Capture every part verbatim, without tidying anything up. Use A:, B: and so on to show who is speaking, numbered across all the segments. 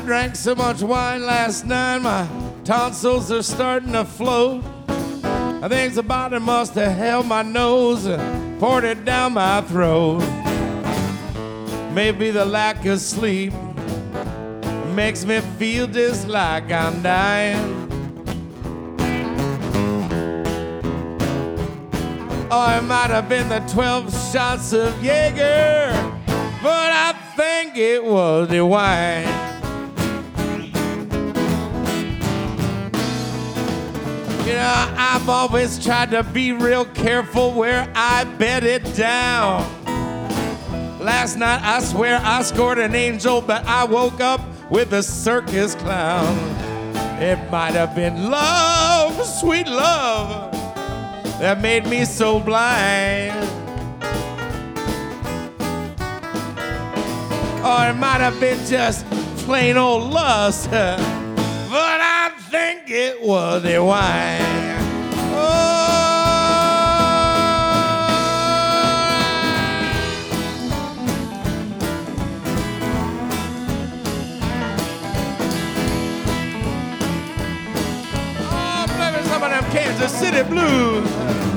A: drank so much wine last night, my tonsils are starting to float. I think somebody must have held my nose and poured it down my throat. Maybe the lack of sleep makes me feel just like I'm dying. Or it might have been the twelve shots of Jaeger, but I think it was the wine. You know, I've always tried to be real careful where I bet it down. Last night, I swear I scored an angel, but I woke up with a circus clown. It might have been love, sweet love, that made me so blind. Or it might have been just plain old lust, but I think it was the wine. Some of them Kansas City blues.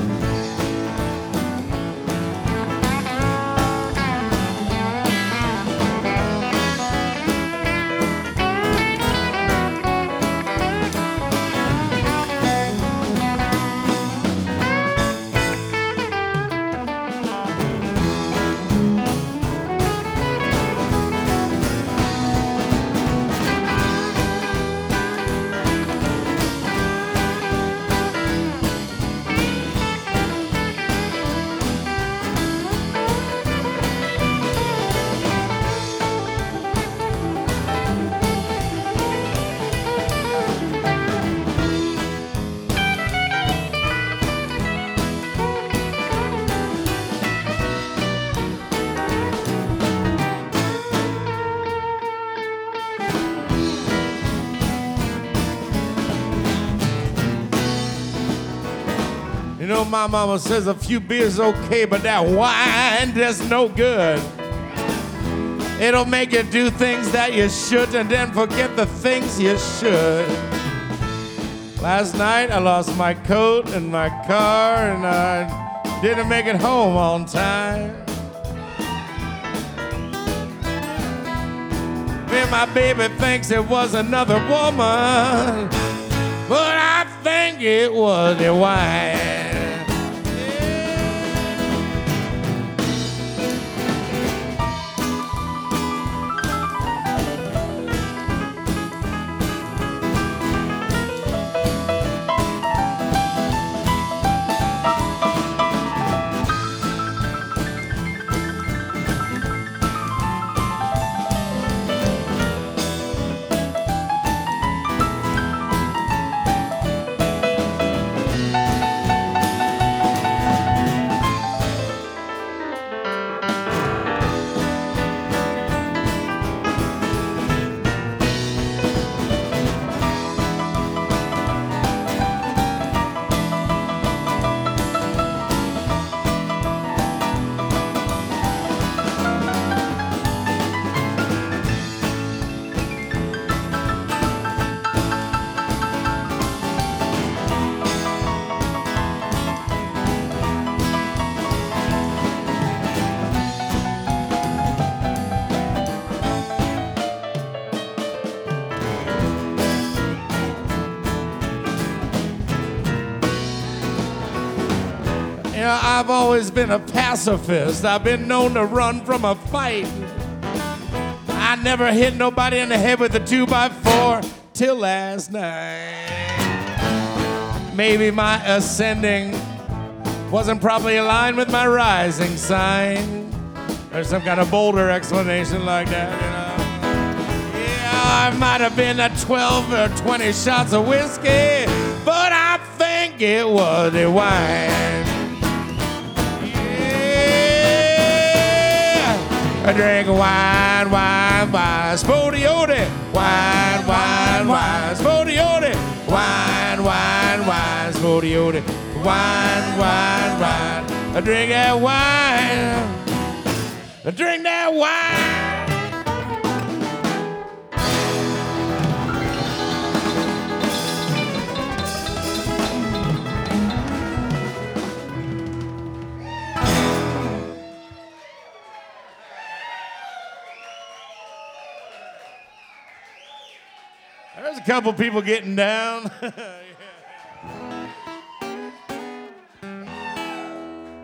A: You know, my mama says a few beers okay, but that wine does no good. It'll make you do things that you should and then forget the things you should. Last night I lost my coat and my car and I didn't make it home on time. Then my baby thinks it was another woman, but I think it was the wine. You know, I've always been a pacifist. I've been known to run from a fight. I never hit nobody in the head with a two by four till last night. Maybe my ascending wasn't probably aligned with my rising sign. There's some kind of bolder explanation like that, you know. Yeah, I might have been a twelve or twenty shots of whiskey, but I think it was the wine. I drink wine, wine, wine, spodiode. Wine, wine, wine, spodiode. Wine, wine, wine, spodiode. Wine, wine, wine. I drink that wine. I drink that wine. There's a couple people getting down. Yeah.